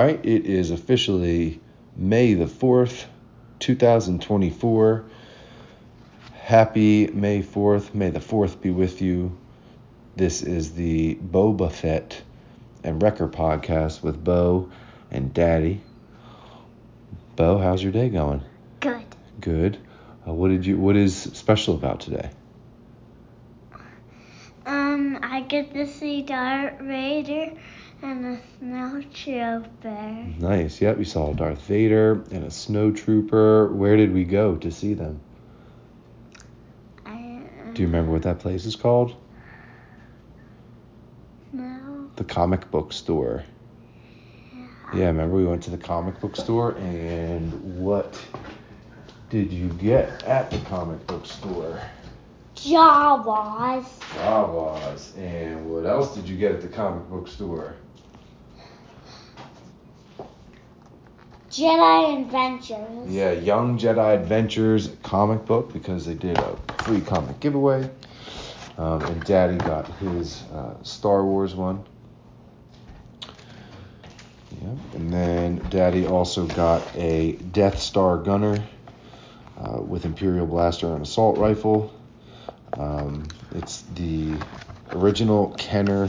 right, it is officially May the 4th, 2024. Happy May 4th. May the 4th be with you. This is the Boba Fett and Wrecker podcast with Bo and Daddy. Bo, how's your day going? Good. Good. What is special about today? I get to see Darth Vader and a snowtrooper. Nice. Yep, you saw Darth Vader and a snowtrooper. Where did we go to see them? Do you remember what that place is called? No. The comic book store. Yeah, remember we went to the comic book store, and what did you get at the comic book store? Jawas. Jawas. And what else did you get at the comic book store? Jedi Adventures. Yeah, Young Jedi Adventures comic book, because they did a free comic giveaway. And Daddy got his Star Wars one. Yeah. And then Daddy also got a Death Star gunner with Imperial blaster and assault rifle. It's the original Kenner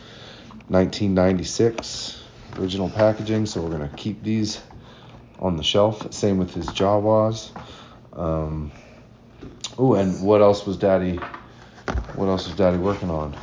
1996 original packaging, so we're going to keep these on the shelf. Same with his Jawas. And what else was Daddy working on?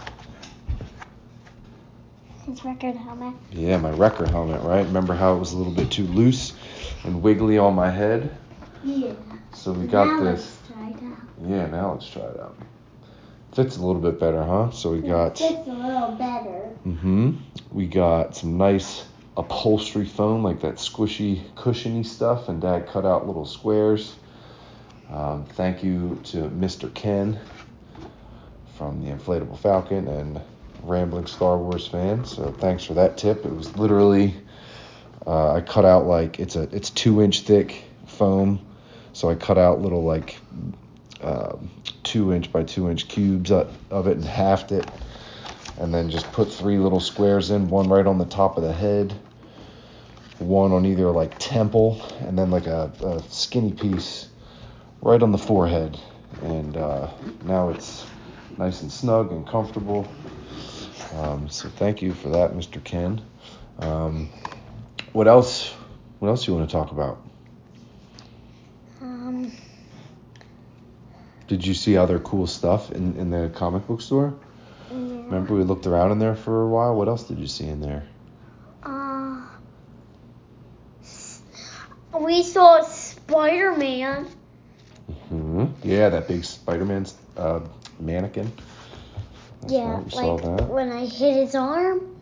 His record helmet. Yeah, my Wrecker helmet, right? Remember how it was a little bit too loose and wiggly on my head? Yeah. So we got this. Let's try it out. Yeah, now let's try it out. Fits a little bit better, huh? So we got... Fits a little better. We got some nice upholstery foam, like that squishy, cushiony stuff, and Dad cut out little squares. Thank you to Mr. Ken from the Inflatable Falcon and Rambling Star Wars fan. So thanks for that tip. It was literally, I cut out like, it's 2-inch thick foam. So I cut out little like 2-inch by 2-inch cubes of it and halved it. And then just put 3 little squares in, one right on the top of the head, one on either like temple, and then like a skinny piece right on the forehead. And now it's nice and snug and comfortable. So thank you for that, Mr. Ken. What else you want to talk about? Did you see other cool stuff in the comic book store? Yeah. Remember we looked around in there for a while? What else did you see in there? We saw Spider-Man. Yeah, that big Spider-Man mannequin. That's Yeah, right, we saw that. When I hit his arm.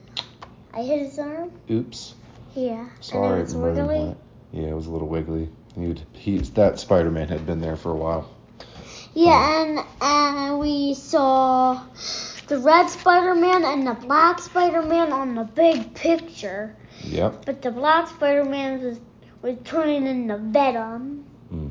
Oops. Yeah. Sorry, and it was wiggly. Yeah, it was a little wiggly. That Spider-Man had been there for a while. Yeah, and we saw the red Spider-Man and the black Spider-Man on the big picture. Yep. But the black Spider-Man was turning into Venom.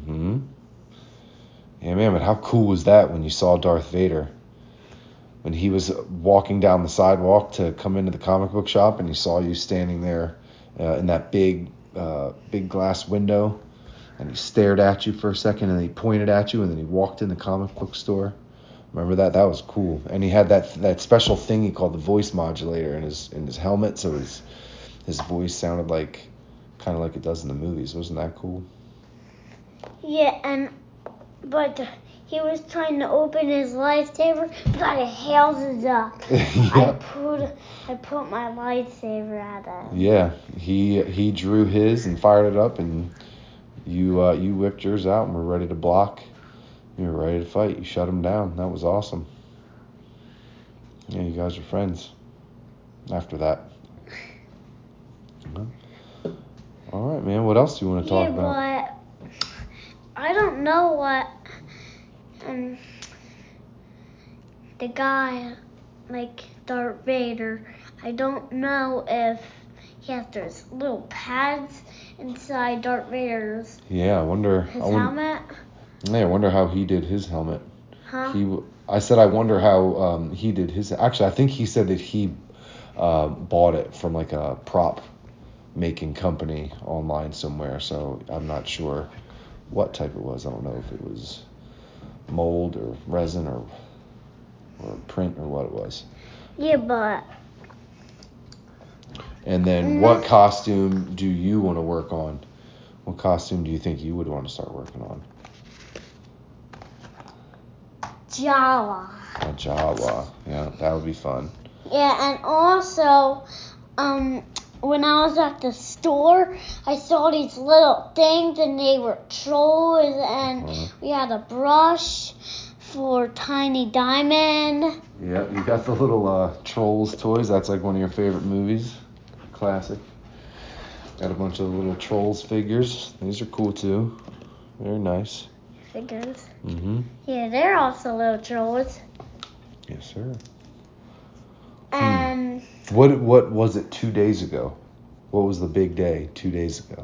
Yeah, man, but how cool was that when you saw Darth Vader? When he was walking down the sidewalk to come into the comic book shop and he saw you standing there in that big glass window, and he stared at you for a second and he pointed at you and then he walked in the comic book store. Remember that? That was cool. And he had that special thing he called the voice modulator in his helmet, so his voice sounded kind of like it does in the movies. Wasn't that cool? Yeah, but he was trying to open his lightsaber, but I held it up. Yeah. I put my lightsaber at him. Yeah, he drew his and fired it up, and you whipped yours out and were ready to block. You were ready to fight. You shut him down. That was awesome. Yeah, you guys are friends after that. All right, man. What else do you want to talk about? Yeah, but I don't know what the guy, like Darth Vader, I don't know if he has those little pads inside Darth Vader's helmet. Yeah, I wonder how he did his helmet. Huh? I wonder how he did his. Actually, I think he said that he bought it from like a prop making company online somewhere. So I'm not sure what type it was. I don't know if it was mold or resin or print or what it was. Yeah, but. And then what costume do you want to work on? What costume do you think you would want to start working on? Jawa. A Jawa. Yeah, that would be fun. Yeah, and also, when I was at the store, I saw these little things, and they were trolls, and we had a brush for Tiny Diamond. Yeah, you got the little Trolls toys. That's like one of your favorite movies. Classic. Got a bunch of little Trolls figures. These are cool too. Very nice. Figures. Mm-hmm. Yeah, they're also little trolls. Yes, sir. And What was it 2 days ago? What was the big day 2 days ago?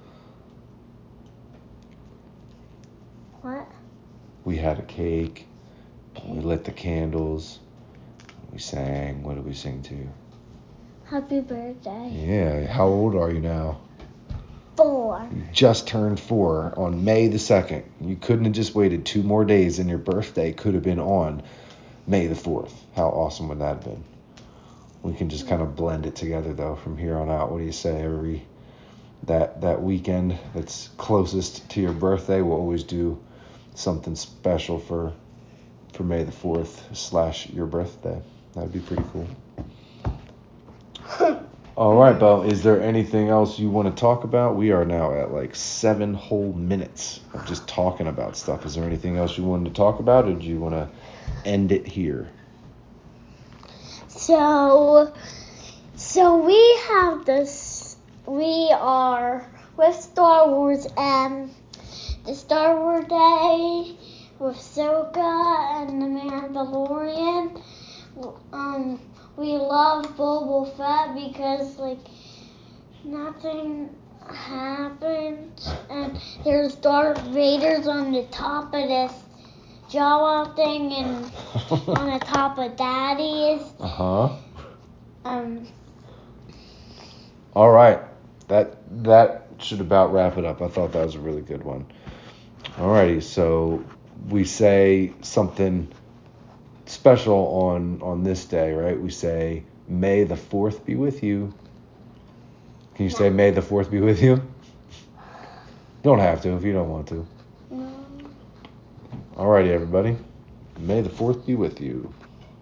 what? We had a cake. We lit the candles. We sang. What did we sing to? Happy birthday. Yeah. How old are you now? 4. You just turned 4 on May the 2nd. You couldn't have just waited 2 more days, and your birthday could have been on May the 4th. How awesome would that have been? We can just kind of blend it together, though, from here on out. What do you say? That weekend that's closest to your birthday, we'll always do something special for May the 4th / your birthday. That would be pretty cool. All right, Bo, is there anything else you want to talk about? We are now at like 7 whole minutes of just talking about stuff. Is there anything else you wanted to talk about, or do you want to end it here? So we have this. We are with Star Wars and the Star Wars Day with Ahsoka and the Mandalorian. We love Boba Fett because nothing happened, and there's Darth Vader's on the top of this Jawa thing and on the top of Daddy's. All right, that should about wrap it up. I thought that was a really good one. Alrighty, so we say something special on this day, right? We say, May the 4th be with you. Can you say May the 4th be with you? You don't have to if you don't want to. No. Alrighty, everybody. May the 4th be with you.